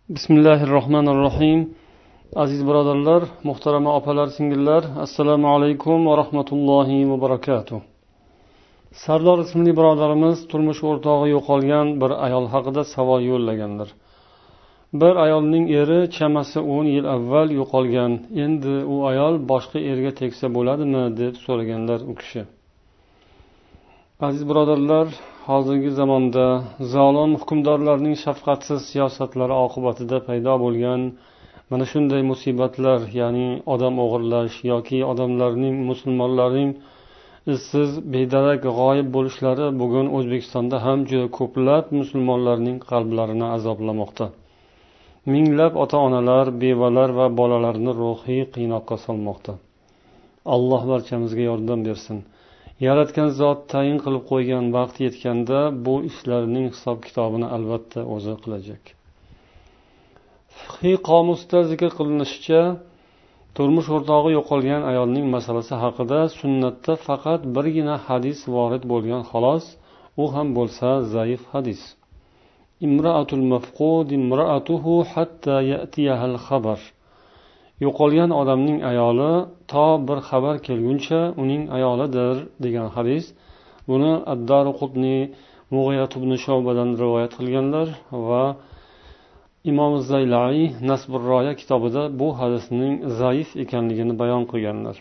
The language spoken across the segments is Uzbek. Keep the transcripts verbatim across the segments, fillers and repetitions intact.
Bismillahirrohmanirrohim. Aziz birodarlar, muhtarama opalar, singillar, assalomu alaykum va rahmatullohi va barakatuh. Sardor ismli birodarimiz turmush o'rtog'i yo'qolgan bir ayol haqida savol yo'llaganlar. Bir ayolning eri chamasi o'n yil avval yo'qolgan. Endi u ayol boshqa erga tegsa bo'ladimi deb so'raganlar u kishi. Aziz birodarlar, hozirgi zamonda zolim hukmdorlarning shafqatsiz siyosatlari oqibatida paydo bo'lgan mana shunday musibatlar, ya'ni odam o'g'irlash yoki odamlarning, musulmonlarning izsiz bedarak g'oyib bo'lishlari bugun O'zbekistonda ham juda ko'plab musulmonlarning qalblarini azoblamoqda. Minglab ota-onalar, bevalar va bolalarini ruhiy qiynoqqa solmoqda. Alloh barchamizga yordam bersin. Yaratgan zot tayin qilib qo'ygan vaqt yetganda bu ishlarning hisob-kitobini albatta o'zi qilajak. Fiqhiy qomusda zikr qilinishicha, turmush o'rtog'i yo'qolgan ayolning masalasi haqida sunnatda faqat birgina hadis vorid bo'lgan xolos, u ham bo'lsa zaif hadis. Imra'atul mafqud imra'atuhu hatta ya'tiyahal xabar. Yo'qolgan odamning ayoli to bir xabar kelguncha uning ayolidir degan hadis. Buni Ad-Darqutni Mughiyat ibn Shu'badan rivoyat qilganlar va Imom Zaylai Nasbur Roya kitobida bu hadisning zaif ekanligini bayon qilganlar.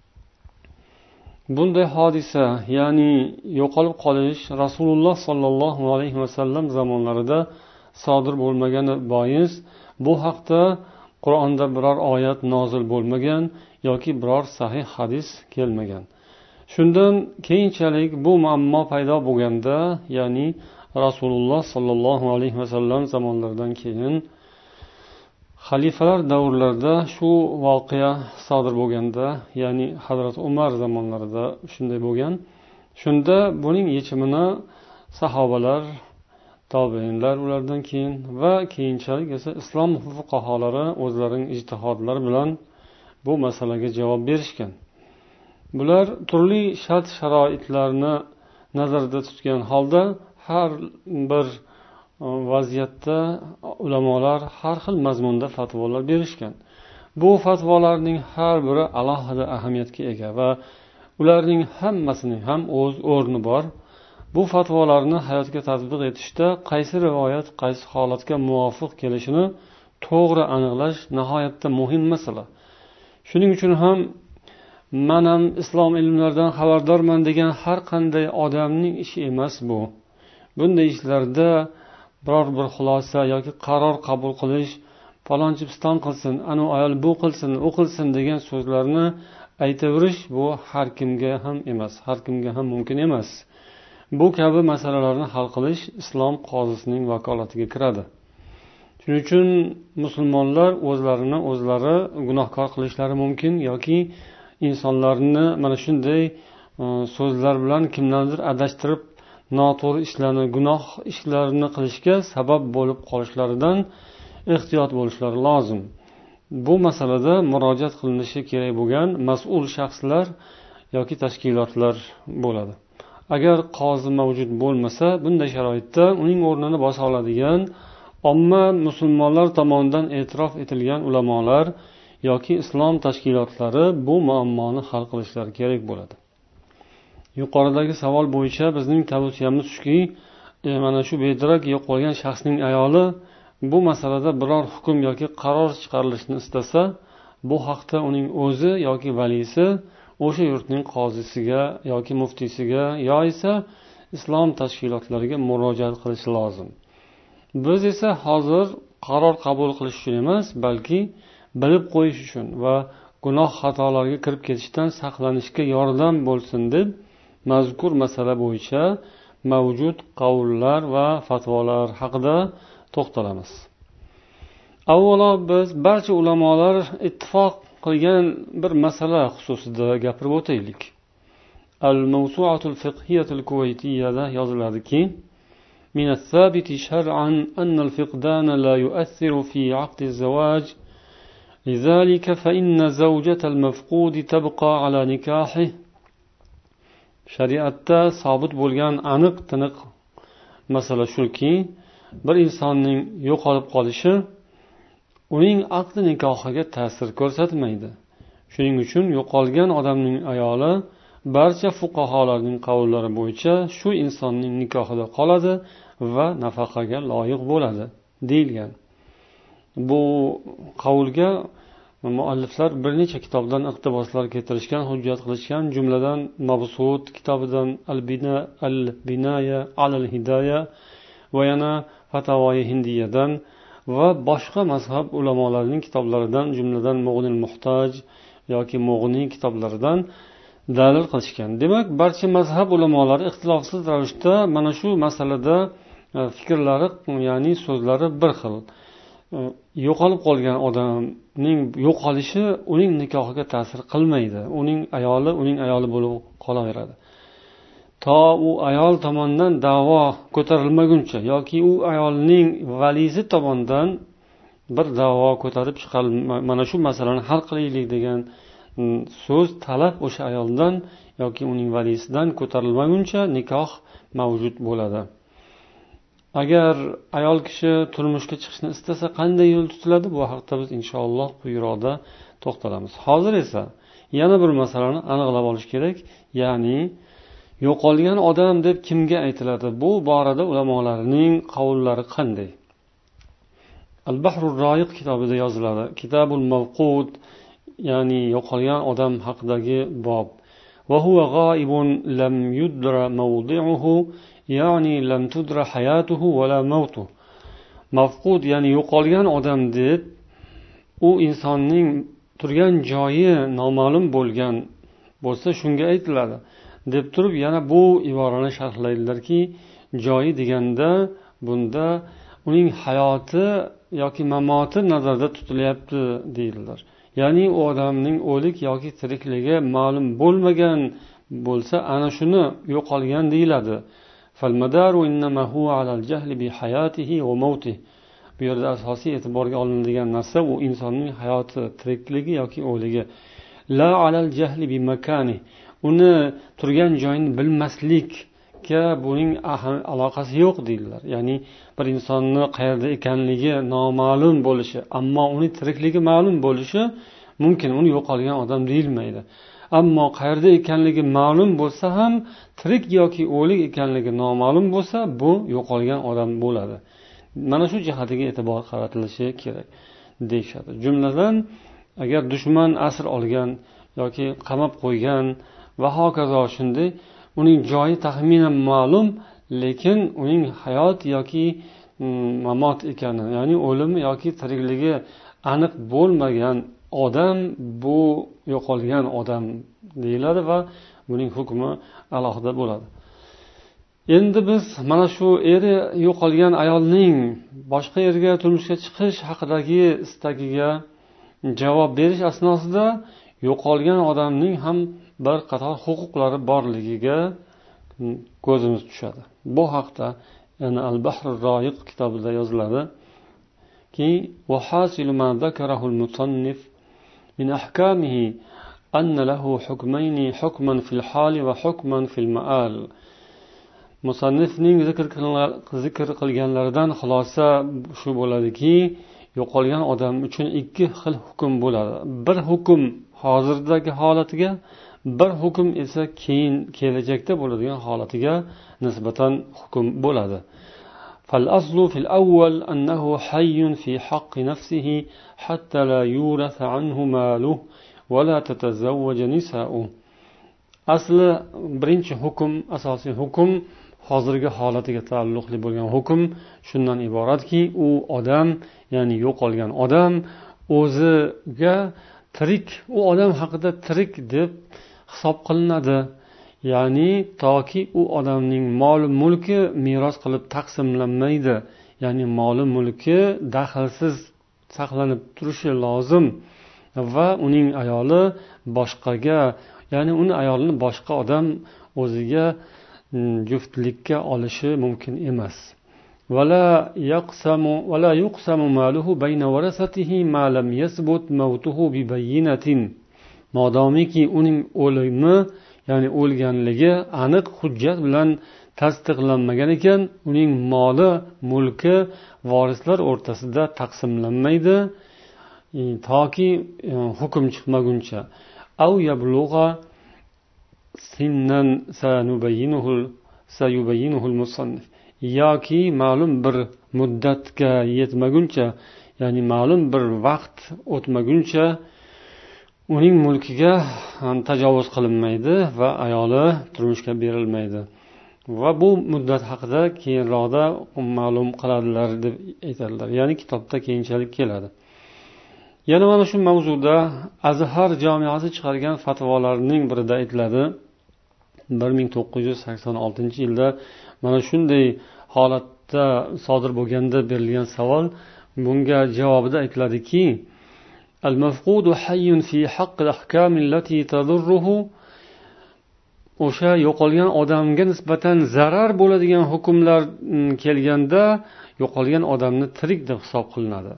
Bunday hodisa, ya'ni yo'qolib qolish Rasululloh sollallohu alayhi vasallam zamonlarida sodir bo'lmagani bois bu haqda Qur'onda biror oyat nozil bo'lmagan yoki biror sahih hadis kelmagan. Shundan keyinchalik bu muammo paydo bo'lganda, ya'ni Rasululloh sollallohu alayhi vasallam zamonlaridan keyin xalifalar davrlarida shu voqea sodir bo'lganda, ya'ni Hazrat Umar zamonlarida shunday bo'lgan. Shunda buning yechimini sahobalar, tobiinlar ulardan keyin va keyinchalik esa islom fuqaholari o'zlarining ijtihodlari bilan bu masalaga javob berishgan. Bular turli shart sharoitlarni nazarda tutgan holda har bir vaziyatda ulamolar har xil mazmunda fatvolar berishgan. Bu fatvolarning har biri alohida ahamiyatga ega va ularning hammasining ham o'z o'rni bor. Bu fatvolarni hayotga tatbiq etishda qaysi rivoyat qaysi holatga muvofiq kelishini to'g'ri aniqlash nihoyatda muhim masala. Shuning uchun ham men ham islom ilmlaridan xabardorman degan har qanday odamning ishi emas bu. Bunday ishlarda biror bir xulosa yoki qaror qabul qilish, falonchi piston qilsin, anu ayol bu qilsin, u qilsin degan so'zlarni aytaverish bu har kimga ham emas, har kimga ham mumkin emas. Bu kabi masalalarni hal qilish islom qozisining vakolatiga kiradi. Shuning uchun musulmonlar o'zlarini o'zlari gunohkor qilishlari mumkin yoki insonlarni mana shunday so'zlar bilan kimlardir adashtirib noto'g'ri ishlarni, gunoh ishlarni qilishga sabab bo'lib qolishlaridan ehtiyot bo'lishlari lozim. Bu masalada murojaat qilinishi kerak bo'lgan mas'ul shaxslar yoki tashkilotlar bo'ladi. Agar qozi mavjud bo'lmasa, bunday sharoitda uning o'rnini bosa oladigan omma musulmonlar tomonidan e'tirof etilgan ulamolar yoki islom tashkilotlari bu muammoni hal qilishlari kerak bo'ladi. Yuqoridagi savol bo'yicha bizning tavsiyamiz shuki, mana shu bedarak yo'qolgan shaxsning ayoli bu masalada biror hukm yoki qaror chiqarilishini istasa, bu haqda uning o'zi yoki valisi o'sha yurtning qozisiga yoki muftiysiga yoki islom tashkilotlariga murojaat qilishi lozim. Biz esa hozir qaror qabul qilish uchun emas, balki bilib qo'yish uchun va gunoh xatolarga kirib ketishdan saqlanishga yordam bo'lsin deb mazkur masala bo'yicha mavjud qavullar va fatvolar haqida to'xtalamiz. Avvalo biz barcha ulamolar ittifoq qilgan bir masala xususida gapirib o'taylik. Al-Mawsu'atul Fiqhiyatul Kuvaytiyada yoziladiki, min as-sabiti shar'an anna al-fiqdana la yu'athiru fi 'aqdi az-zawaj, lidhalika fa inna zawjata al-mafqud tabqa 'ala nikahihi. Shariatda sabit bo'lgan aniq tiniq masala shuki, bir insonning yo'qolib qolishi uning aqdi nikohiga ta'sir ko'rsatmaydi. Shuning uchun yo'qolgan odamning ayoli barcha fuqaholarning qavllari bo'yicha shu insonning nikohida qoladi va nafaqaga loyiq bo'ladi deyilgan. Bu qavlga mualliflar bir necha kitobdan iqtiboslar keltirishgan, hujjat qilishgan, jumladan Mabsut kitobidan Al-Bina al-Binaya al-Hidaya va yana Fatavoi Hindiyadan va boshqa mazhab ulamolarining kitoblaridan, jumladan Mughniul Muhtoj yoki Mughni kitoblaridan dalil qilishgan. Demak, barcha mazhab ulamolari ixtilofsiz ravishda mana shu masalada fikrlari, ya'ni so'zlari bir xil. Yo'qolib qolgan odamning yo'qolishi uning nikohiga ta'sir qilmaydi. Uning ayoli uning ayoli bo'lib qolaveradi. To u ayol tomonidan da'vo ko'tarilmaguncha yoki u ayolning valisi tomonidan bir da'vo ko'tarib chiqarilma, mana shu masalani hal qilaylik degan so'z, talab o'sha ayoldan yoki uning valisidan ko'tarilmaguncha nikoh mavjud bo'ladi. Agar ayol kishi turmushga chiqishni istasa qanday yo'l tutiladi? Bu haqda biz inshaalloh quyroqda to'xtalamiz. Hozir esa yana bir masalani aniqlab olish kerak, ya'ni yo'qolgan odam deb kimga aytiladi? Bu borada ulamolarning qavllari qanday? Al-Bahrur Royiq kitobida yoziladi. Kitabul Mavqud, ya'ni yo'qolgan odam haqidagi bob. Va huwa g'oibun lam yudra mawdi'uhu, ya'ni lam tudra hayatuhu va la mautuhu. Mavqud, ya'ni yo'qolgan odam deb u insonning turgan joyi noma'lum bo'lgan bo'lsa shunga aytiladi deb turib, yana bu iborani sharhlaydilarki, joyi deganda bunda uning hayoti yoki mamoti nazarda tutilyapti deydilar. Ya'ni u odamning o'lik yoki tirikligi ma'lum bo'lmagan bo'lsa, ana shuni yo'qolgan deyiladi. Falmadaru innama huwa alal jahli bi hayatihi va mawtihi. Bu yerda asosiy e'tiborga olinadigan narsa u insonning hayoti, tirikligi yoki o'ligi. La alal jahli bi makani. Uni turgan joyini bilmaslikka buning aloqasi yo'q deydilar. Ya'ni bir insonni qayerda ekanligi noma'lum bo'lishi, ammo uning tirikligi ma'lum bo'lishi mumkin, uni yo'qolgan odam deyilmaydi. Ammo qayerda ekanligi ma'lum bo'lsa ham, tirik yoki o'lik ekanligi noma'lum bo'lsa, bu yo'qolgan odam bo'ladi. Mana shu jihatiga e'tibor qaratilishi kerak deyshadi. Jumladan, agar dushman asir olgan yoki qamab qo'ygan va hokazo shunday, uning joyi taxminan ma'lum, lekin uning hayot yoki mamot ekani, ya'ni o'lim yoki tirikligi aniq bo'lmagan odam bu yo'qolgan odam deyiladi va buning hukmi alohida bo'ladi. Endi biz mana shu eri yo'qolgan ayolning boshqa yerga turmushga chiqish haqidagi istagiga javob berish asnosida yo'qolgan odamning ham bir qator huquqlari borligiga ko'zimiz tushadi. Bu haqda yana Al-Bahrur Royiq kitobida yoziladi ki va hasilu ma zakarahu al-musannif min ahkamihi anna lahu hukmayni hukman fil hali va hukman fil ma'al. Musannifning zikr zikr qilganlaridan xulosa shu bo'ladiki, yo'qolgan odam uchun ikki xil hukm bo'ladi. Bir hukm hozirdagi holatiga, bir hukm esa keyin kelajakda bo'ladigan holatiga nisbatan hukm bo'ladi. Fal aslu fil awwal annahu hayyun fi haqqi nafsihi hatta la yuratha anhu maluhu va la tatazawwaj nisa'u. Asli birinchi hukm, asosiy hukm, hozirgi holatiga taalluqli bo'lgan hukm shundan iboratki, u odam, ya'ni yo'qolgan odam o'ziga tirik, u odam haqida tirik deb hisob qilinadi. Ya'ni toki u odamning mol mulki meros qilib taqsimlanmaydi, ya'ni mol mulki daxlsiz saqlanib turishi lozim va uning ayoli boshqaga, ya'ni uni ayolini boshqa odam o'ziga juftlikka olishi mumkin emas. Wala yaqsamu wala yuqsamu maluhu bayna warasatihi ma lam yasbut mawtuhu bi bayyinatin. Modomiki uning o'limi, ya'ni o'lganligi aniq hujjat bilan tasdiqlanmagan ekan, uning moli, mulki vorislar o'rtasida taqsimlanmaydi. toki hukm chiqmaguncha أو يبلغ سنا سنبينه سيبينه المصنف yoki ma'lum bir muddatga yetmaguncha, ya'ni ma'lum bir vaqt o'tmaguncha uning mulkiga tajovuz qilinmaydi va ayoli turmushga berilmaydi. Va bu muddat haqida keyinroqda ma'lum qiladilar deb aytadilar. Ya'ni kitobda keyinchalik keladi. Yana mana shu mavzuda Azhar jamiyati chiqargan fatvolarning birida aytiladi. bir ming to'qqiz yuz sakson oltinchi yilda mana shunday holatda sodir bo'lganda berilgan savol, bunga javobida aytiladiki: "Al-mafqudu hayyun fi haqq al-ahkam allati tadurruhu", o'sha yo'qolgan odamga nisbatan zarar bo'ladigan hukmlar kelganda yo'qolgan odamni tirik deb hisob qilinadi.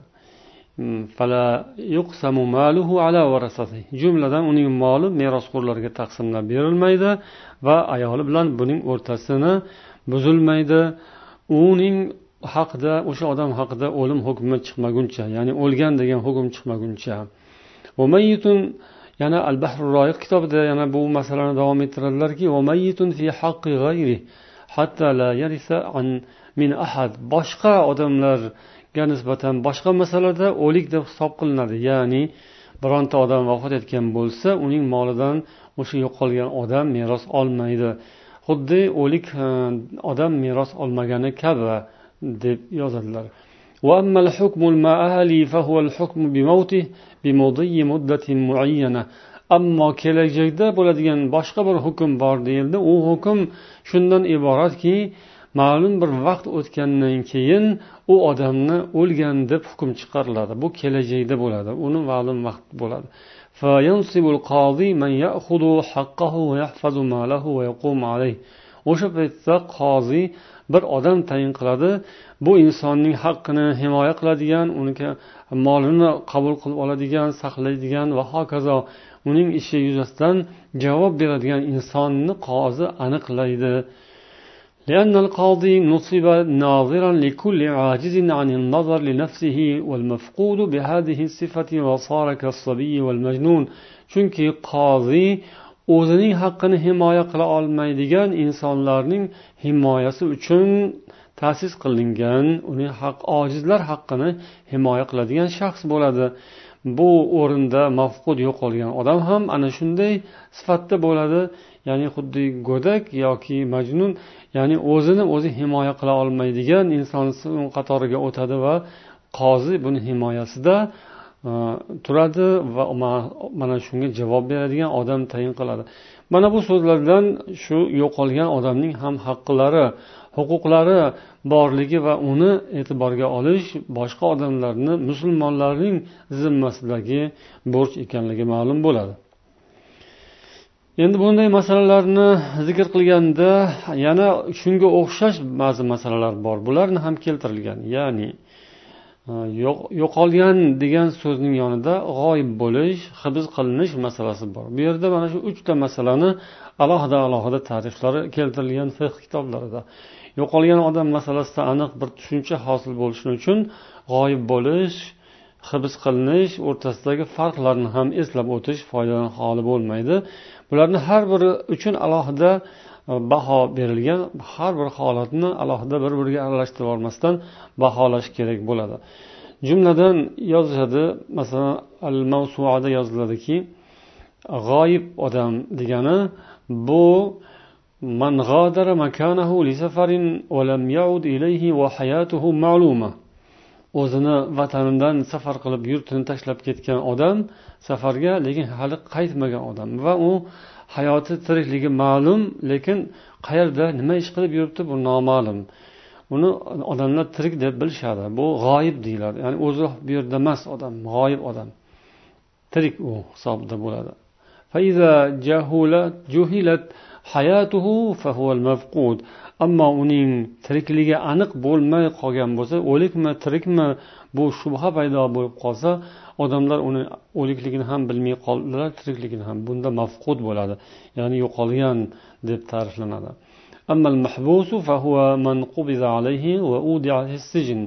Fala yuqsamu maluhu ala warasatihi. Jumladan uning moli merosxo'rlarga taqsimlab berilmaydi va ayoli bilan buning o'rtasini buzilmaydi. Uning haqida, o'sha odam haqida o'lim hukmi chiqmaguncha, ya'ni o'lgan degan hukm chiqmaguncha. Va mayyitun, yana Al-Bahrur Royiq kitobida yana bu masalani davom ettiradilarki: "Va mayyitun fi haqqi g'ayri hatta la yarisa an min ahad", boshqa odamlar nisbatan boshqa masalada o'lik deb hisob qilinadi. Ya'ni bironta odam vafot etgan bo'lsa, uning molidan o'sha yo'qolgan odam meros olmaydi. Xuddi o'lik odam meros olmagani kabi deb yozadilar. Wa ammal hukmul ma'ali fa huwa al-hukm bi mawtihi bi mudhi muddatin muayyana. Ammo kelajakda bo'ladigan boshqa bir hukm bor deyildi. U hukm shundan iboratki, ma'lum bir vaqt o'tgandan keyin u odamni o'lgan deb hukm chiqariladi. Bu kelajakda bo'ladi. Uni ma'lum vaqt bo'ladi. Fa yansibul qodi man ya'khudhu haqqahu wa yahfazu malahu wa yaqumu alayhi. O'sha paytda qozi bir odam tayin qiladi. Bu insonning haqqini himoya qiladigan, uning molini qabul qilib oladigan, saqlaydigan va hokazo uning ishi yuzasidan javob beradigan insonni qozi aniqlaydi. لأن القاضي نصب ناظرا لكل عاجز عن النظر لنفسه والمفقود بهذه الصفة وصار كالصبي والمجنون. Chunki qozi o'zining haqqini himoya qila olmaydigan insonlarning himoyasi uchun ta'sis qilingan, uning haq ojizlar haqqini himoya qiladigan shaxs bo'ladi. Bu o'rinda mafqud yo'qolgan odam ham ana shunday sifatda bo'ladi, ya'ni xuddi go'dak yoki majnun, ya'ni o'zini o'zi himoya qila olmaydigan inson qatoriga o'tadi va qozi buni himoyasida uh, turadi va mana shunga javob beradigan odam tayin qiladi. Mana bu so'zlardan shu yo'qolgan odamning ham haqqilari, huquqlari borligi va uni e'tiborga olish boshqa odamlarni, musulmonlarning zimmasidagi burch ekanligi ma'lum bo'ladi. Endi bunday masalalarni zikr qilganda yana shunga o'xshash ba'zi masalalar bor. Bularni ham keltirilgan. Ya'ni yo'qolgan degan so'zning yonida g'oyib bo'lish, hibs qilinish masalasi bor. Bu yerda mana shu uchta masalani alohida-alohida ta'riflari keltirilgan fiqh kitoblarida. Yo'qolgan odam masalasida aniq bir tushuncha hosil bo'lishi uchun g'oyib bo'lish, hibs qilinish o'rtasidagi farqlarni ham eslab o'tish foydadan xoli bo'lmaydi. Bularni har biri uchun alohida baho berilgan, har bir holatni alohida bir-biriga aralashtirib olmasdan baholash kerak bo'ladi. Jumladan yoziladi, masalan, Al-Mawsu'ada yoziladiki, g'oyib odam degani bu man g'adara makanahu li safarin wa lam ya'ud ilayhi wa hayatuhu ma'luma. O'zini vatanidan safar qilib yurtini tashlab ketgan odam, safarga lekin hali qaytmagan odam va u hayoti, tirikligi ma'lum, lekin qayerda nima ish qilib yuribdi bu noma'lum. Uni odamlar tirik deb bilishadi. Bu g'oyib deyiladi. Ya'ni o'zi bu yerda emas odam, g'oyib odam. Tirik u hisobda bo'ladi. Fa iza jahulat juhilat hayatuhu fa huwa al-mafqud. Ammo uning tirikligi aniq bo'lmay qolgan bo'lsa, o'likmi, tirikmi, bu shubha paydo bo'lib qolsa, odamlar uni o'likligini ham bilmay qoldilar, tirikligini ham. Bunda mafqud bo'ladi, ya'ni yo'qolgan deb ta'riflanadi. Amma al-mahbusu fa huwa man qubida alayhi wa udi'a fi sijn.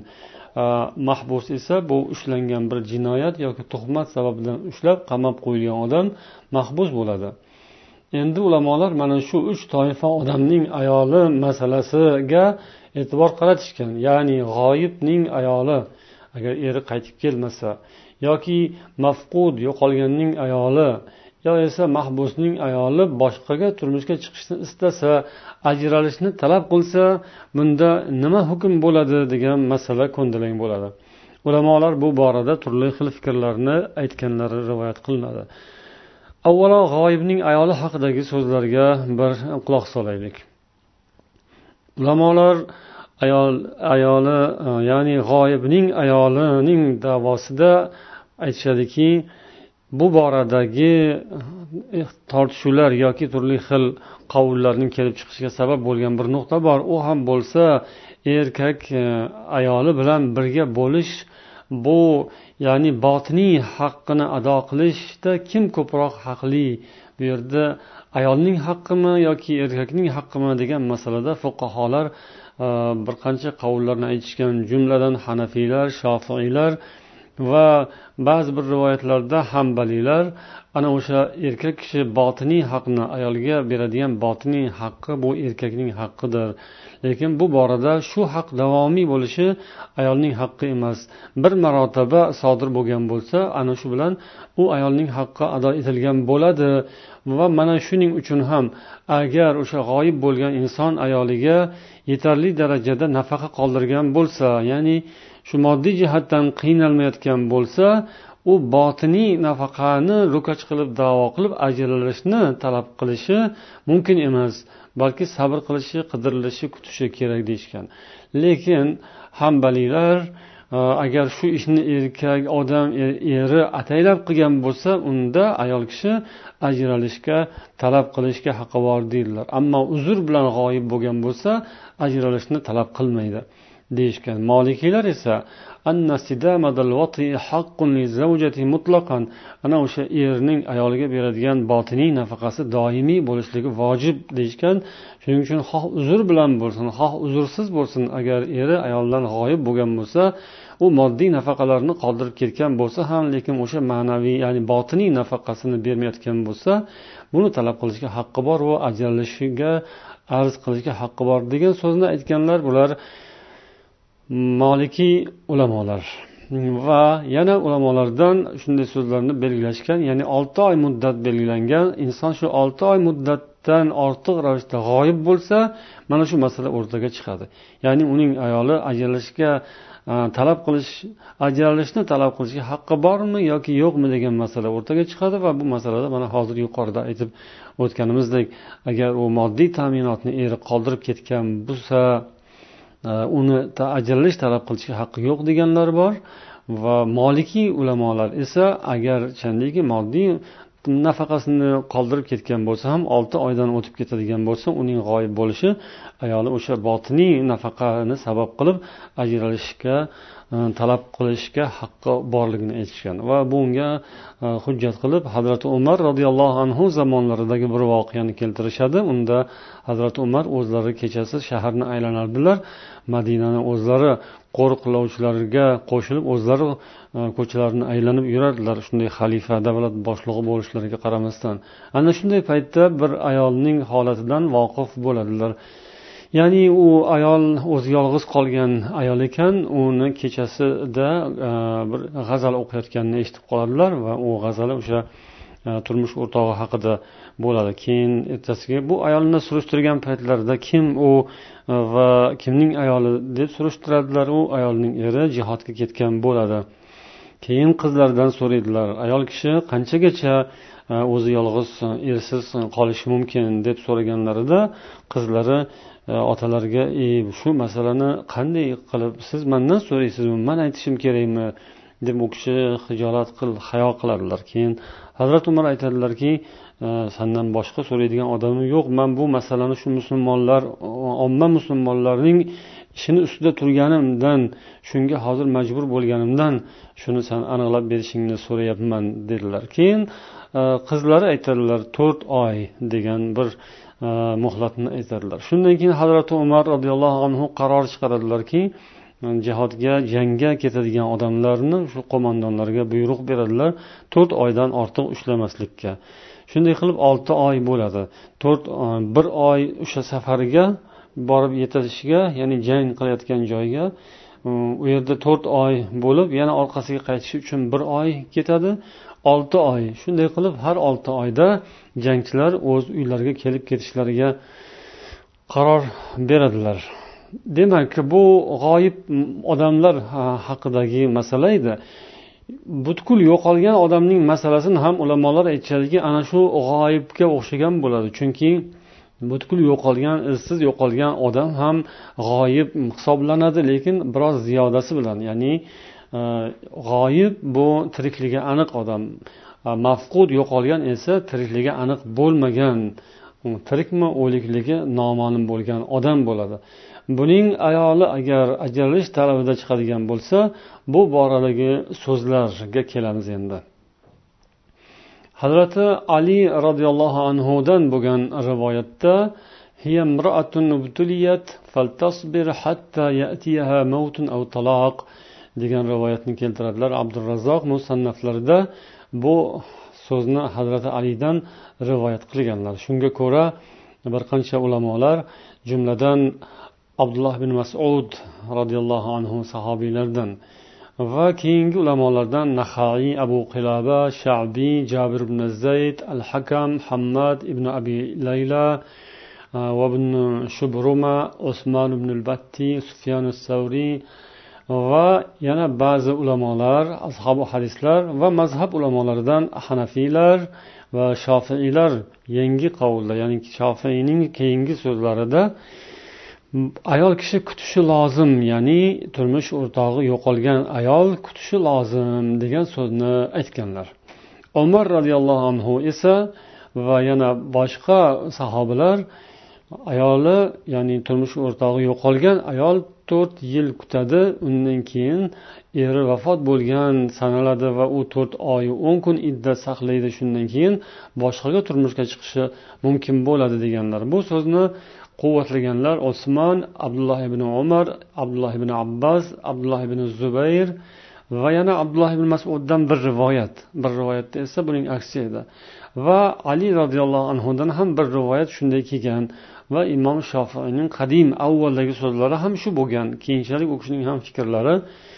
mahbus esa bu ushlangan bir jinoyat yoki tuhmat sababidan ushlab qamab qo'yilgan odam mahbus bo'ladi. Endi ulamolar mana shu uch toifa odamning ayoli masalasiga e'tibor qaratishgan. Ya'ni g'oyibning ayoli agar eri qaytib kelmasa yoki mafqud yo'qolganning ayoli yo esa mahbusning ayoli boshqaga turmushga chiqishni istasa, ajralishni talab qilsa, bunda nima hukm bo'ladi degan masala ko'ndalang bo'ladi. Ulamolar bu borada turli xil fikrlarni aytganlari rivoyat qilinadi. Avvalo g'oyibning ayoli haqidagi so'zlarga bir quloq solaylik. Ulamolar ayol ayoli ya'ni g'oyibning ayolining davosida aytishadiki, bu boradagi tortishuvlar yoki turli xil qavullarning kelib chiqishiga sabab bo'lgan bir nuqta bor. U ham bo'lsa, erkak ayoli bilan birga bo'lish, bu ya'ni botiniy haqqini ado qilishda kim ko'proq haqli? Bu yerda ayolning haqqimi yoki erkakning haqqimi degan masalada fuqaholar bir qancha qavullarni aytishgan, jumladan Hanafiylar, Shofiiylar va ba'zi bir rivoyatlarda Hanbaliylar ana o'sha erkak kishi botiniy haqni ayolga beradigan botiniy haqqi bu erkakning haqqidir. Lekin bu borada shu haq davomiy bo'lishi ayolning haqqi emas. Bir marotaba sodir bo'lgan bo'lsa, ana shu bilan u ayolning haqqi ado etilgan bo'ladi va mana shuning uchun ham agar o'sha g'oyib bo'lgan inson ayoliga yetarli darajada nafaqa qoldirgan bo'lsa, ya'ni shu moddiy jihatdan qiynalmayotgan bo'lsa, u botiniy nafaqani ro'kach qilib da'vo qilib ajralishni talab qilishi mumkin emas, balki sabr qilishi, qidirilishi, kutishi kerak deyishgan. Lekin Hanbaliylar agar shu ishni erkak odam eri ataylab qilgan bo'lsa, unda ayol kishi ajralishga talab qilishga haqqi bor deydilar. Ammo uzr bilan g'oyib bo'lgan bo'lsa, ajralishni talab qilmaydi deyishgan. Molikiylar esa ana o'sha erning ayoliga beradigan botiniy nafaqasi doimiy bo'lishligi vojib deyishgan. Shuning uchun xoh uzr bilan bo'lsin, xoh uzrsiz bo'lsin, agar eri ayoldan g'oyib bo'lgan bo'lsa, u moddiy nafaqalarni qoldirib ketgan bo'lsa ham, lekin o'sha ma'naviy, ya'ni botiniy nafaqasini bermayotgan bo'lsa, buni talab qilishga haqqi bor va ajralishiga arz qilishga haqqi bor degan so'zni aytganlar bular Maliki ulamolar. Va yana ulamolardan shunday so'zlarni belgilashgan, ya'ni olti oy muddat belgilangan. Inson shu olti oy muddatdan ortiq ravishda g'oyib bo'lsa, mana shu masala o'rtaga chiqadi. Ya'ni uning ayoli ajralishga talab qilish, ajralishni talab qilishga haqqi bormi yoki yo'qmi degan masala o'rtaga chiqadi va bu masalada mana hozir yuqorida aytib o'tganimizdek, agar u moddiy ta'minotni eri qoldirib ketgan bo'lsa, uni ajralish talab qilishga haqqi yo'q deganlar bor. Va Maliki ulamolar esa agar chandiki moddiy nafaqasini qoldirib ketgan bo'lsa ham olti oydan o'tib ketadigan bo'lsa, uning g'oyib bo'lishi ayoli o'sha botiniy nafaqani sabab qilib ajralishga talab qilishga haqqi borligini aytishgan. Va bunga hujjat qilib Hazrat Umar radhiyallohu anhu zamonlaridagi bir voqeani keltirishadi. Unda Hazrat Umar o'zlari kechasi shaharni aylanardilar. Madinani o'zlari qo'riqlovchilarga qo'shilib, o'zlari ko'chalarni aylanib yurardilar. Shunday xalifa, davlat boshlig'i bo'lishlariga qaramasdan. Ana shunday paytda bir ayolning holatidan voqif bo'ladilar. Ya'ni u ayol o'zi yolg'iz qolgan ayol ekan, uni kechasida bir g'azal o'qiyotganini eshitib qoladilar va u g'azali o'sha turmush o'rtog'i haqida bo'ladi. Keyin ertasiga bu ayolni surishtirgan paytlarida kim u va kimning ayoli deb surishtiradilar. U ayolning eri jihodga ketgan bo'ladi. Keyin qizlardan so'raydilar, ayol kishi qanchagacha o'zi yolg'iz ersiz qolishi mumkin deb so'raganlarida qizlari otalariga "Ey, shu masalani qanday qilib siz mendan so'raysizmi? Men aytishim kerakmi?" deb u kishi hijolat qil, hayo qiladilar. Keyin Hazrat Umar aytadilarki, "Sendan boshqa so'raydigan odamim yo'q. Men bu masalani shu musulmonlar, omma musulmonlarning ishini ustida turganimdan, shunga hozir majbur bo'lganimdan shuni sen aniqlab berishingni so'rayapman" dedilar. Keyin qizlari aytadilar to'rt oy degan bir muhlatni aytadilar. Shundan keyin Hazrat Umar radhiyallohu anhu qaror chiqaradilarki, jihodga jangga ketadigan odamlarni shu qo'mondonlarga buyruq beradilar to'rt oydan ortiq ushlamaslikka. Shunday qilib olti oy bo'ladi. to'rt bir oy o'sha safarga borib yetilishiga, ya'ni jang qilayotgan joyga u yerda to'rt oy bo'lib, yana orqasiga qaytish uchun bir oy ketadi. olti oy. Shunday qilib har olti oyda jangchilar o'z uylariga kelib ketishlariga qaror beradilar. Demak, bu g'oyib odamlar haqidagi masala edi. Butkul yo'qolgan odamning masalasini ham ulamolar aytishadiki, ana shu g'oyibga o'xshagan bo'ladi. Chunki butkul yo'qolgan, izsiz yo'qolgan odam ham g'oyib hisoblanadi, lekin biroz ziyodasi bilan. Ya'ni g'oyib bu tirikligi aniq odam. Mafqud yo'qolgan esa tirikligi aniq bo'lmagan, tirikmi o'likligi noma'lum bo'lgan odam bo'ladi. Buning ayoli agar ajralish talabida chiqadigan bo'lsa, bu boradagi so'zlarga kelamiz endi. Hazrati Ali radhiyallohu anhu dan bo'lgan rivoyatda hiya imra'atun ubtuliyat faltasbir hatta ya'tiha mautun aw talaq degan rivoyatni keltiradilar. Abdurrazzoq musannaflarida bu so'zni Hazrati Alidan rivoyat qilganlar. Shunga ko'ra bir qancha ulamolar, jumladan Abdullah ibn Mas'ud radhiyallohu anhu sahobiylardan va keyingi ulamolardan Naxai, Abu Qilaba, Sha'bi, Jabir ibn Zayd, Al-Hakam, Hammad ibn Abi Layla va ibn Shubruma, Usmon ibn al-Batti, Sufyan as-Savri va yana ba'zi ulamolar, ashabu hadislar va mazhab ulamolaridan Hanafiylar va Shofiiylar yangi qavulda, ya'ni Shofiiyning keyingi so'zlarida ayol kishi kutishi lozim, ya'ni turmush o'rtog'i yo'qolgan ayol kutishi lozim degan so'zni aytganlar. Umar radhiyallohu anhu esa va yana boshqa sahobalar ayoli, ya'ni turmush o'rtog'i yo'qolgan ayol to'rt yil kutadi, undan keyin eri vafot bo'lgan sanaladi va u to'rt oy o'n kun iddat saqlaydi, shundan keyin boshqaga turmushga chiqishi mumkin bo'ladi deganlar. Bu so'zni quvvatlaganlar Osmon, Abdullah ibn Umar, Abdullah ibn Abbas, Abdullah ibn Zubayr va yana Abdullah ibn Mas'uddan bir rivoyat. Bir rivoyatda esa buning aksi edi. Va Ali radhiyallohu anhu dan ham bir rivoyat shunday kelgan va Imom Shofiiyning qadim avvaldagi so'zlari ham shu bo'lgan. Keyinchalik u kishining ham fikrlari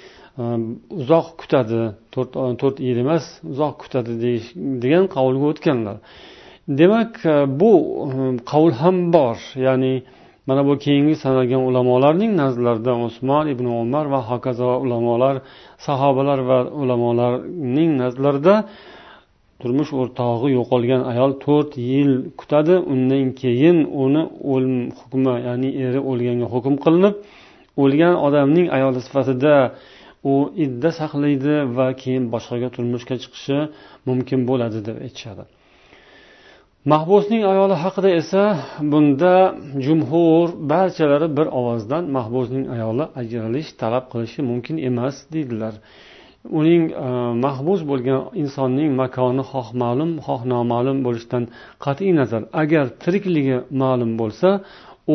uzoq kutadi, to'rt yil emas, uzoq kutadi degan qavlga o'tganlar. Demak, bu qavl ham bor. Ya'ni mana bu keyingi sanalgan ulamolarning nazarlarida Usmon ibn Umar va hokazo ulamolar, sahobalar va ulamolarning nazarlarida turmush o'rtog'i yo'qolgan ayol to'rt yil kutadi, undan keyin uni o'lim hukmi, ya'ni eri o'lganga hukm qilinib, o'lgan odamning ayoli sifatida u idda saqlaydi va keyin boshqaga turmushga chiqishi mumkin bo'ladi deb aytishadi. Mahbusning ayoli haqida esa bunda jumhur barchalari bir ovozdan mahbusning ayoli ajralish talab qilishi mumkin emas deydilar. Uning mahbus bo'lgan insonning makoni xoh ma'lum, xoh noma'lum bo'lishidan qat'iy nazar, agar tirikligi ma'lum bo'lsa, u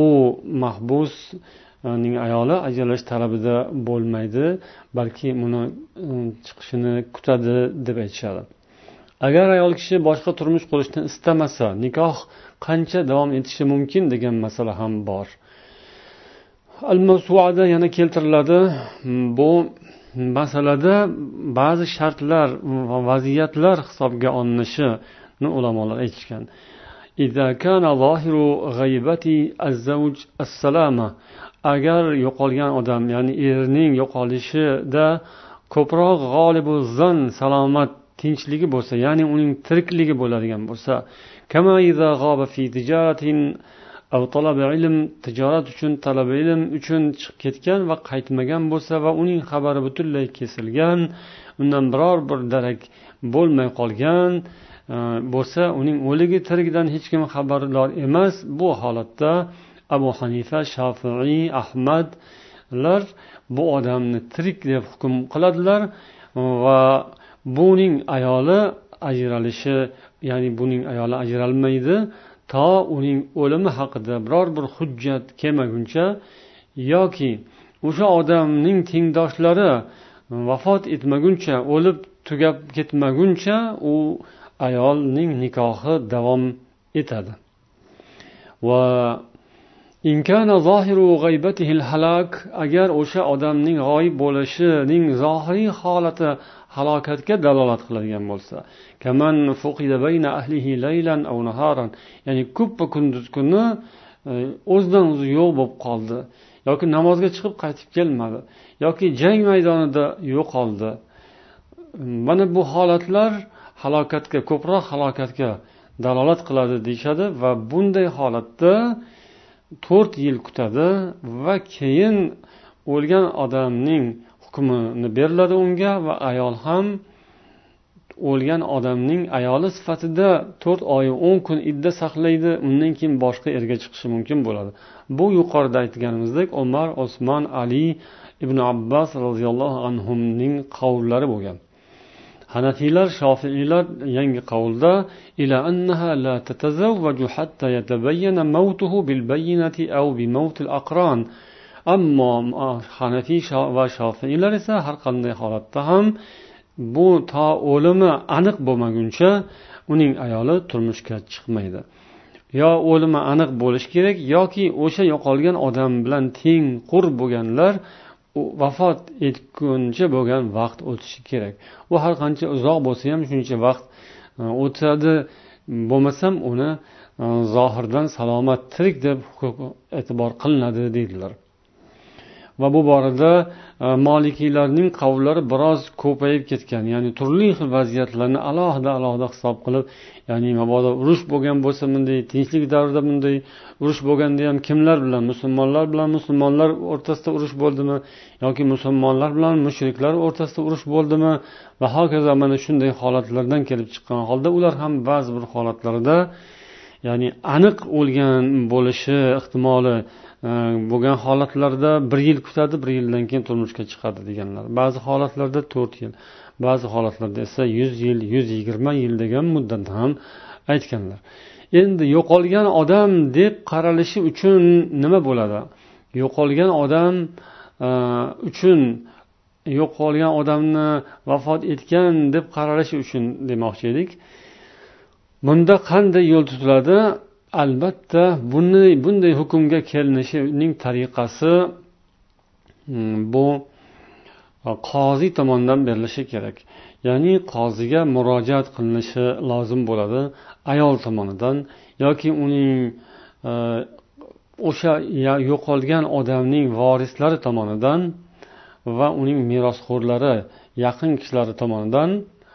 mahbusning ayoli ajralish talabida bo'lmaydi, balki uni chiqishini kutadi deb aytishadi. Agar ayol kishi boshqa turmush qurishni istamasa, nikoh qancha davom etishi mumkin degan masala ham bor. Al-Mawsu'ada yana keltiriladi. Bu masalada ba'zi shartlar va vaziyatlar hisobga olinishini ulamolar aytishgan. Idza kana zohiru ghaybati az-zawj as-salama, agar yo'qolgan odam, ya'ni erining yo'qolishida ko'proq g'olibu zon salomat tinchligi bo'lsa, ya'ni uning tirikligi bo'ladigan bo'lsa, kama iza g'aba fi tijaratin aw talab ilm, tijorat uchun, talab ilm uchun chiqib ketgan va qaytmagan bo'lsa va uning xabari butunlay kesilgan, undan biror bir darak bo'lmay qolgan bo'lsa, uning o'ligi tirigidan hech kim xabardor emas. Bu holatda Abu Hanifa, Shofiiy, Ahmadlar bu odamni tirik deb hukm qiladilar va buning ayoli ajralishi, ya'ni buning ayoli ajralmaydi to uning o'limi haqida biror bir hujjat kelmaguncha yoki o'sha odamning tengdoshlari vafot etmaguncha, o'lib tugab ketmaguncha u ayolning nikohi davom etadi. Va in kana zohiru g'aybatihi halak, agar o'sha odamning g'oyib bo'lishining zohiriy holati halokatga dalolat qiladigan bo'lsa, kaman fuqida bayna ahlihi laylan aw naharan, ya'ni ko'p kunduz kuni o'zidan o'zi yo'q bo'lib qoldi, yoki namozga chiqib qaytib kelmadi, yoki jang maydonida yo'qoldi. Mana bu holatlar halokatga, ko'proq halokatga dalolat qiladi deyshadi va bunday holatda to'rt yil kutadi va keyin o'lgan odamning hukmini beriladi unga va ayol ham o'lgan odamning ayoli sifatida to'rt oy o'n kun idda saqlaydi. Undan keyin boshqa erga chiqishi mumkin bo'ladi. Bu yuqorida aytganimizdek Umar, Osmon, Ali, Ibn Abbos roziyallohu anhumning qavllari bo'lgan. Hanafiylar, Shofiiylar yangi qavlda ila annaha la tatazawwaju hatta yatabayyana mawtuhu bil bayyinati aw bi mawtil aqran. Ammo Hanafiy va Shofiiylar esa har qanday holatda ham bu to o'limi aniq bo'lmaguncha uning ayoli turmushga chiqmaydi. Yo o'limi aniq bo'lishi kerak yoki o'sha yo'qolgan odam bilan teng qurb bo'lganlar vafot etguncha bo'lgan vaqt o'tishi kerak. U har qancha uzoq bo'lsa ham shuncha vaqt o'tadi, bo'lmasam uni zohirdan salomat tirik deb e'tibor qilinadi deydilar. Va bu borada Malikiylarning qavllari biroz ko'payib ketgan. Ya'ni turli xil vaziyatlarni alohida alohida hisob qilib, ya'ni mabodo urush bo'lgan bo'lsa bunday, tinchlik davrida bunday urush bo'lganda ham kimlar bilan, musulmonlar bilan musulmonlar o'rtasida urush bo'ldimi yoki musulmonlar bilan mushriklar o'rtasida urush bo'ldimi va hokazo. Mana shunday holatlardan kelib chiqqan holda ular ham ba'zi bir holatlarda ya'ni aniq o'lgan bo'lishi ehtimoli bo'lgan holatlarda bir yil kutadi, bir yildan keyin turmushga chiqadi deganlar. Ba'zi holatlarda to'rt yil, ba'zi holatlarda esa yuz yil, yuz yigirma yil degan muddatni ham aytganlar. Endi yo'qolgan odam deb qaralishi uchun nima bo'ladi? Yo'qolgan odam uchun yo'qolgan odamni vafot etgan deb qaralishi uchun demoqchi edik. Bunda qanday yo'l tutiladi? Albatta, bunday bunday hukmga kelinishining tariqasi bu qozi tomonidan berilishi kerak. Ya'ni qoziga murojaat qilinishi lozim bo'ladi ayol tomonidan yoki uning o'sha yo'qolgan odamning vorislari tomonidan va uning merosxo'rlari, yaqin kishilari tomonidan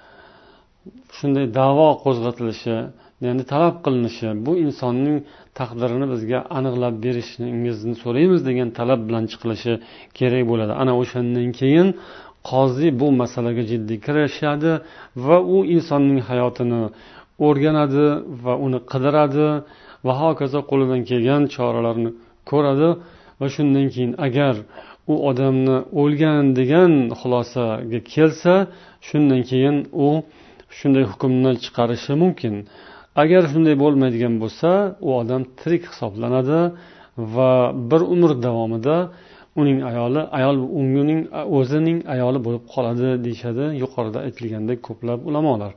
shunday da'vo qo'zg'atilishi, ya'ni talab qilinishi, bu insonning taqdirini bizga aniqlab berishingizni so'raymiz degan talab bilan chiqilishi kerak bo'ladi. Ana o'shandan keyin qozi bu masalaga jiddiy kirishadi va u insonning hayotini o'rganadi va uni qidiradi va hokazo qo'lidan kelgan choralarni ko'radi va shundan keyin agar u odamni o'lgan degan xulosaga kelsa, shundan keyin u shunday hukmni chiqarishi mumkin. Agar shunday bo'lmaydigan bo'lsa, u odam tirik hisoblanadi va bir umr davomida uning ayoli ayol uning o'zining ayoli bo'lib qoladi deyshadi. Yuqorida aytilgandek ko'plab ulamolar.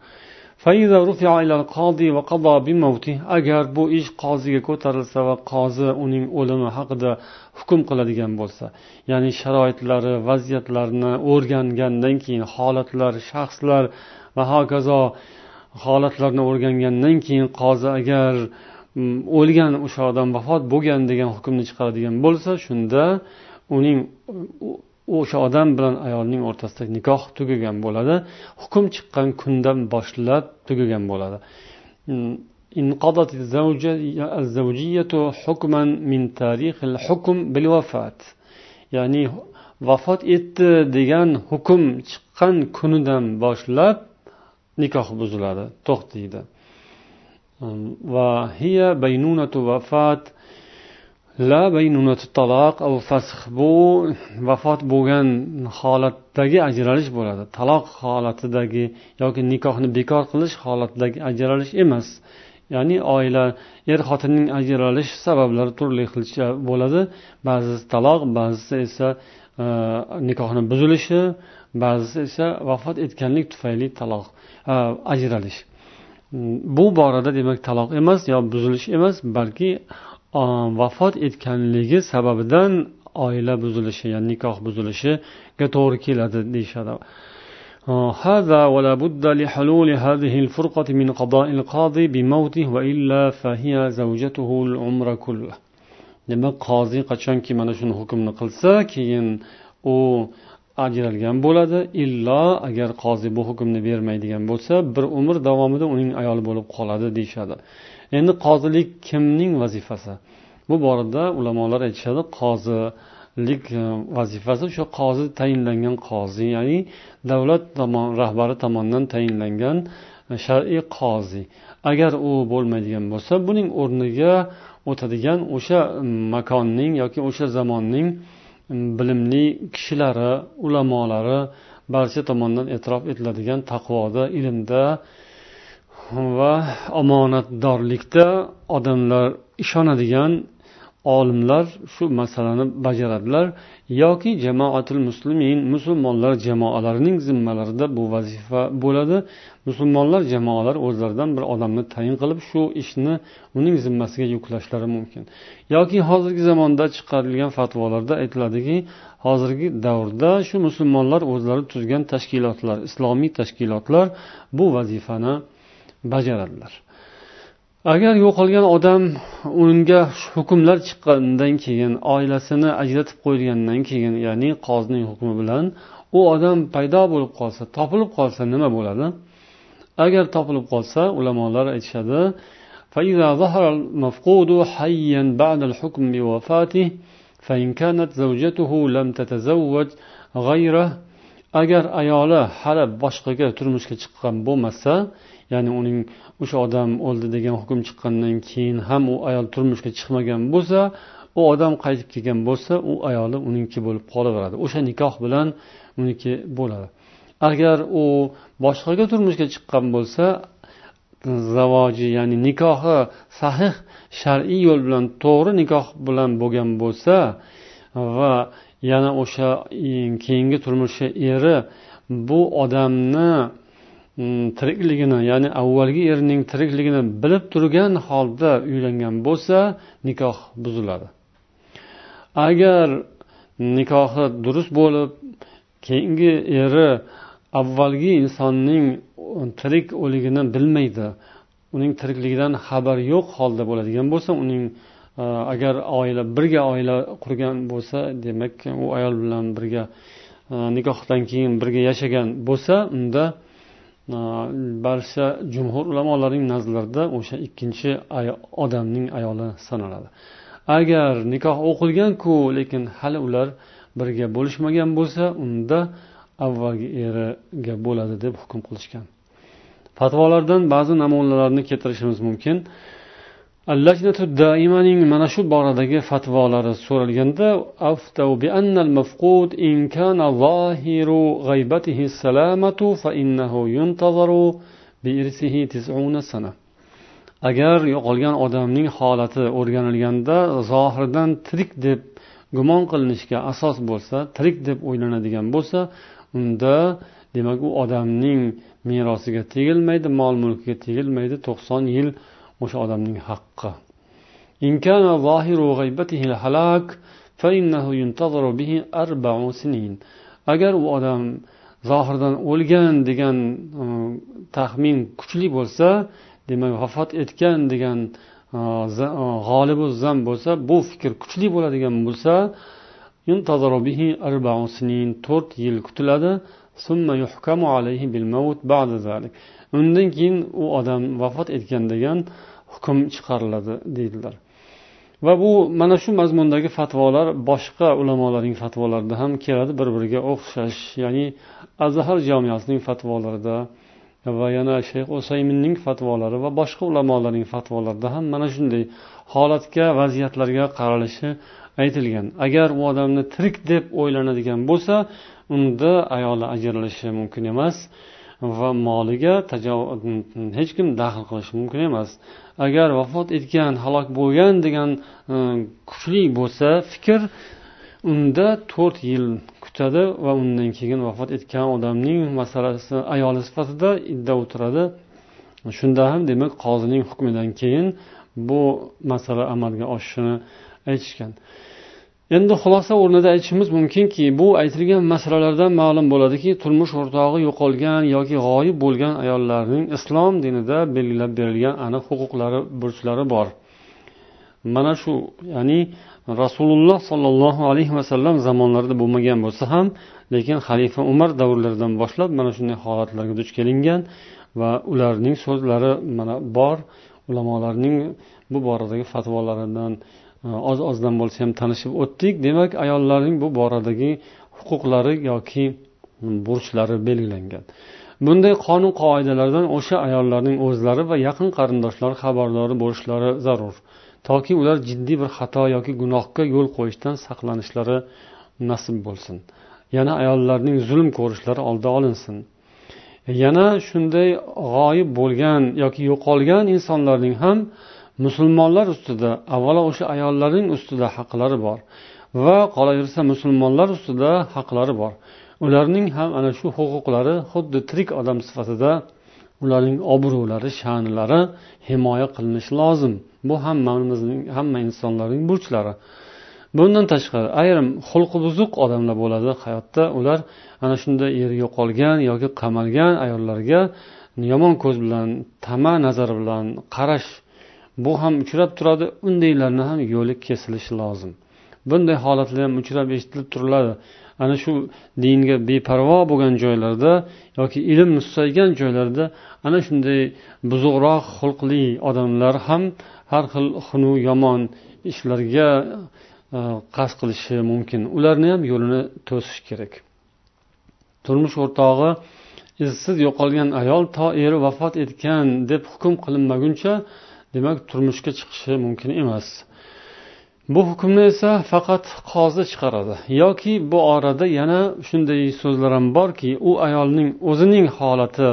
Agar bu ish qoziga ko'tarilsa va qozi uning o'limi haqida hukm qiladigan bo'lsa, ya'ni sharoitlari, vaziyatlarni o'rgangandan keyin, holatlar, shaxslar va hokazo holatlarni o'rgangandan keyin qozi agar o'lgan o'sha odam vafot bo'lgan degan hukmni chiqaradigan bo'lsa, shunda uning o'sha odam bilan ayolning o'rtasidagi nikoh tugagan bo'ladi. Hukm chiqqan kundan boshlab tugagan bo'ladi. Inqadat az-zawjiyyatu hukman min tarixil hukm bil vafat. Ya'ni vafot etdi degan hukm chiqqan kunidan boshlab nikoh buziladi, to'xtaydi. Va hiya baynunatu vafat la baynunatu taloq aw fasx. Bu vafot bo'lgan holatdagi ajralish bo'ladi. Taloq holatidagi yoki nikohni bekor qilish holatidagi ajralish emas. ya'ni oila er xotinning ajralish sabablari turli xilcha bo'ladi. Ba'zisi taloq, ba'zisi esa e, nikohni buzilishi, ba'zisi esa vafot etganlik tufayli taloq, e, ajralish. Bu borada demak taloq emas yo buzilish emas, balki e, vafot etganligi sababidan oila buzilishi, ya'ni nikoh buzilishiga to'g'ri keladi deyshadi. هذا ولا بد لحلول هذه الفرقة من قضاء القاضي بموته وإلا فهي زوجته العمر كله. Demak, qozi qachonki mana shuni hukmni qilsa, keyin u ajralgan bo'ladi. Illo agar qozi bu hukmni bermaydigan bo'lsa, bir umr davomida uning ayoli bo'lib qoladi deyshadi. Endi qozilik kimning vazifasi? Bu borada ulamolar aytishadi, qozilik vazifasi o'sha qozi tayinlangan qozi, ya'ni davlat tomon rahbari tomonidan tayinlangan shar'iy qozi. Agar u bo'lmaydigan bo'lsa, buning o'rniga o'tadigan o'sha makonning yoki o'sha zamonning bilimli kishilari, ulamolari barcha tomonidan e'tirof etiladigan taqvoda, ilmda va omonatdorlikda odamlar ishonadigan olimlar shu masalani bajaradilar, yoki jamoatul muslimin, musulmonlar jamoalarining zimmalarida bu vazifa bo'ladi. Musulmonlar jamoalar o'zlaridan bir odamni tayin qilib shu ishni uning zimmasiga yuklashlari mumkin. Yoki hozirgi zamonda chiqarilgan fatvolarda aytiladiki, hozirgi davrda shu musulmonlar o'zlari tuzgan tashkilotlar, islomiy tashkilotlar bu vazifani bajaradilar. Agar yo'qolgan odam unga hukmlar chiqqandan keyin, oilasini ajratib qo'ygandan keyin, ya'ni qozining hukmi bilan u odam paydo bo'lib qolsa, topilib qolsa nima bo'ladi? Agar topilib qolsa, ulamolar aytishadi, فَإِذَا ظَهَرَ الْمَفْقُودُ حَيًّا بَعْدَ الْحُكْمِ بِوَفَاتِهِ فَإِنْ كَانَتْ زَوْجَتُهُ لَمْ تَتَزَوَّجْ غَيْرَهُ. Agar ayoli hali boshqaga turmushga chiqqan bo'lmasa, ya'ni uning o'sha odam o'ldi degan hukm chiqqandan keyin ham u ayol turmushga chiqmagan bo'lsa, u odam qaytib kelgan bo'lsa, u ayoli uningki bo'lib qolaveradi. O'sha nikoh bilan uniki bo'ladi. Agar u boshqaga turmushga chiqqan bo'lsa, zavoji, ya'ni nikohi sahih shar'iy yo'l bilan to'g'ri nikoh bilan bo'lgan bo'lsa va yana o'sha keyingi turmushi eri bu odamni tirikligini, ya'ni avvalgi erining tirikligini bilib turgan holda uylangan bo'lsa, nikoh buziladi. Agar nikohi durust bo'lib, keyingi eri avvalgi insonning tirik o'ligini bilmaydi, uning tirikligidan xabar yo'q holda bo'ladigan bo'lsa, uning agar oila birga oila qurgan bo'lsa, demak u ayol bilan birga nikohdan keyin birga yashagan bo'lsa, unda barcha jumhur ulamolarining nazarlarida o'sha ikkinchi odamning ayoli sanaladi. Agar nikoh o'qilgan-ku, lekin hali ular birga bo'lishmagan bo'lsa, unda avvalgi eriga bo'ladi deb hukm qilishgan. Fatvolardan ba'zi namunalarni keltirishimiz mumkin. Al-Lajnatu Daimaning mana shu boradagi fatvolari so'ralganda, aftau bi anna al-mafqud in kana zahiru ghaybatihi salamatu fa innahu yuntazaru bi irsihi tis'una sana. Agar yo'qolgan odamning holati o'rganilganda, zohirdan tirik deb gumon qilinishga asos bo'lsa, tirik deb o'ylanadigan bo'lsa, unda demak u odamning merosiga tegilmaydi, mol-mulkiga tegilmaydi, to'qson yil o'sha odamning haqqi. In kana zahiru ghaybatihi al-halak fa innahu yuntazaru bihi arba'u sinin. Agar u odam zohirdan o'lgan degan taxmin kuchli bo'lsa, demak vafot etgan degan g'olibu zan bo'lsa, bu fikr kuchli bo'ladigan bo'lsa, yuntazaru bihi arba'u sinin, to'rt yil kutiladi. Summa yuhkamu alayhi bil maut ba'da zalik. Undan keyin u odam vafot etgan degan hukm chiqariladi deydilar. Va bu mana shu mazmundagi fatvolar boshqa ulamolarning fatvolarida ham keladi, bir-biriga o'xshash. Ya'ni Azhar jamiyatining fatvolarida va yana Shayx Usayminning fatvolari va boshqa ulamolarning fatvolarida ham mana shunday holatga, vaziyatlarga qaralishi aytilgan. Agar u odamni tirik deb o'ylanadigan bo'lsa, unda ayoli ajralishi mumkin emas. va moliga hech kim daxl qilishi mumkin emas. Agar vafot etgan, halok bo'lgan degan kuchli bo'lsa fikr, unda to'rt yil kutadi va undan keyin vafot etgan odamning masalasi ayoli sifatida idda o'tiradi. Shunda ham demak qozining hukmidan keyin bu masala amalga oshishini aytishgan. Endi xulosa o'rnida aytishimiz mumkinki, bu aytilgan masalalardan ma'lum bo'ladiki, turmush o'rtog'i yo'qolgan yoki g'oyib bo'lgan ayollarning islom dinida belgilab berilgan aniq huquqlari, burchlari bor. Mana shu, ya'ni Rasululloh sollallohu alayhi vasallam zamonlarida bo'lmagan bo'lsa ham, lekin xalifa Umar davrlaridan boshlab mana shunday holatlarga duch kelingan va ularning so'zlari mana bor. Ulamolarning bu boradagi fatvolaridan oz-ozdan bo'lsa ham tanishib o'tdik. Demak, ayollarning bu boradagi huquqlari yoki burchlari belgilangan. Bunday qonun qoidalardan o'sha ayollarning o'zlari va yaqin qarindoshlari xabardor bo'lishlari zarur, toki ular jiddiy bir xato yoki gunohga yo'l qo'yishdan saqlanishlari nasib bo'lsin. Yana ayollarning zulm ko'rishlari oldi olinsin. Yana shunday g'oyib bo'lgan yoki yo'qolgan insonlarning ham musulmonlar ustida, avvalo o'sha ayollarning ustida haqlari bor va qolaversa musulmonlar ustida haqlari bor. Ularning ham ana shu huquqlari xuddi tirik odam sifatida ularning obro'lari, sha'nlari himoya qilinishi lozim. Bu hammamizning, hamma insonlarning burchlari. Bundan tashqari ayrim xulqi buzuq odamlar bo'ladi hayotda. Ular ana shunday eri yo'qolgan yoki qamalgan ayollarga yomon ko'z bilan, tama nazari bilan qarash, bu ham uchrab turadi. Undaylarni ham yo'li kesilishi lozim. Bunday holatlar ham uchrab eshitilib turiladi. Ana shu dinga beparvo bo'lgan joylarda yoki ilm mustaygan joylarda ana shunday buzuqroq xulqli odamlar ham har xil xunu yomon ishlarga qasd qilishi mumkin. Ularni ham yo'lini to'sish kerak. Turmush o'rtog'i izsiz yo'qolgan ayol to eri vafot etgan deb hukm qilinmaguncha demak turmushga chiqishi mumkin emas. Bu hukmni esa faqat qozi chiqaradi. Yoki bu orada yana shunday so'zlar ham borki, u ayolning o'zining holati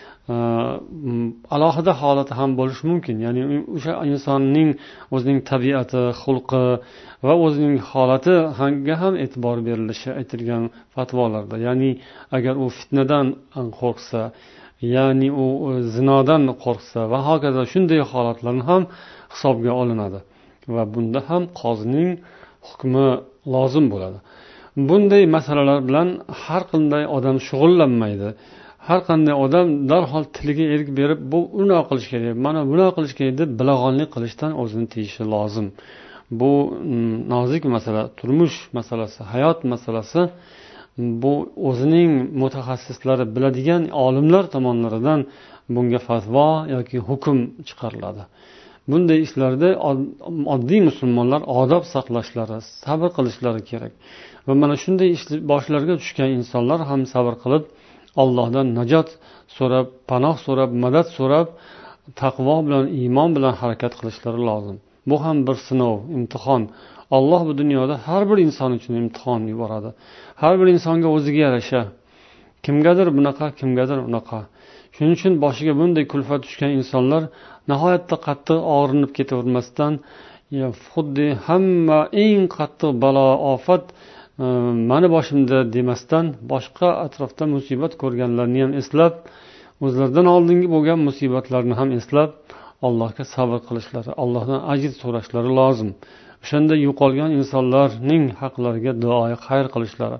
alohida holati ham bo'lishi mumkin. Ya'ni o'sha insonning o'zining tabiati, xulqi va o'zining holatiga ham e'tibor berilishi aytilgan fatvolarda. Ya'ni agar u fitnadan qo'rqsa, ya'ni u zinodan qo'rqsa va hokazo shunday holatlarni ham hisobga olinadi va bunda ham qozining hukmi lozim bo'ladi. Bunday masalalar bilan har qanday odam shug'ullanmaydi. Har qanday odam darhol tiliga erk berib, bu unaqa qilish kerak, mana bunaqa qilish kerak deb bilag'onlik qilishdan o'zini tiyishi lozim. Bu nozik masala, turmush masalasi, hayot masalasi. Bu o'zining mutaxassislari biladigan olimlar tomonidan bunga fatvo yoki hukm chiqariladi. Bunday ishlarda oddiy musulmonlar odob saqlashlari, sabr qilishlari kerak. Va mana shunday ish boshlarga tushgan insonlar ham sabr qilib, Allohdan najot so'rab, panoh so'rab, madad so'rab, taqvo bilan, iymon bilan harakat qilishlari lozim. Bu ham bir sinov, imtihon. Alloh bu dunyoda har bir inson uchun imtihon yuboradi. Har bir insonga o'ziga yarasha. Kimgadir bunaqa, kimgadir unaqa. Shuning uchun boshiga bunday kulfat tushgan insonlar nihoyatda qattiq og'rinib ketavermasdan, xuddi hamma eng qattiq balo, ofat mani boshimda demasdan, boshqa atrofda musibat ko'rganlarni ham eslab, o'zlaridan oldingi bo'lgan musibatlarni ham eslab, Allohga sabr qilishlari, Allohdan ajr so'rashlari lozim. O'shanda yo'qolgan insonlarning haqlariga duoyi xayr qilishlari.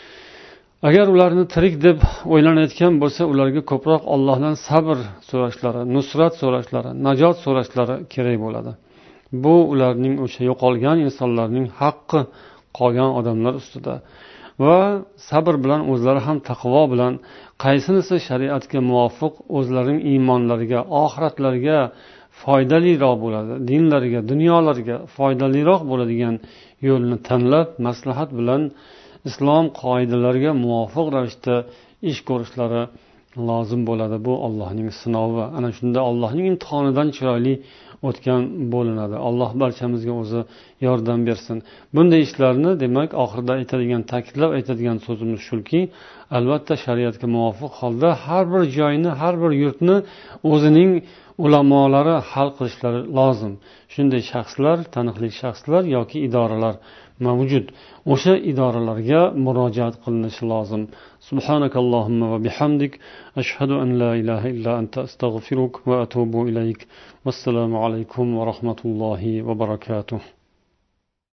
Agar ularni tirik deb o'ylanayotgan bo'lsa, ularga ko'proq Allohdan sabr so'rashlari, nusrat so'rashlari, najot so'rashlari kerak bo'ladi. Bu ularning o'sha yo'qolgan insonlarning haqqi qolgan odamlar ustida. Va sabr bilan o'zlari ham taqvo bilan qaysinisi shariatga muvofiq o'zlarining iymonlariga, oxiratlariga foydaliroq bo'ladi, dinlariga, dunyolariga foydaliroq bo'ladigan yo'lni tanlab, maslahat bilan islom qoidalariga muvofiq ravishda ish ko'rishlari lozim bo'ladi. Bu Allohning sinovi. Ana shunda Allohning imtihonidan chiroyli o'tgan bo'linadi. Alloh barchamizga o'zi yordam bersin. Bunday ishlarni demak oxirida aytadigan, ta'kidlab aytadigan so'zimiz shuki, albatta shariatga muvofiq holda har bir joyni, har bir yurtni o'zining ulamolari hal qilishlari lozim. Shunday shaxslar, taniqli shaxslar yoki idoralar mavjud. O'sha idoralarga murojaat qilinishi lozim. Subhanakallohumma va bihamdik, ashhadu an la ilaha illa anta astaghfiruk va atubu ilayk. Vassalomu alaykum va rahmatullohi va barakatuh.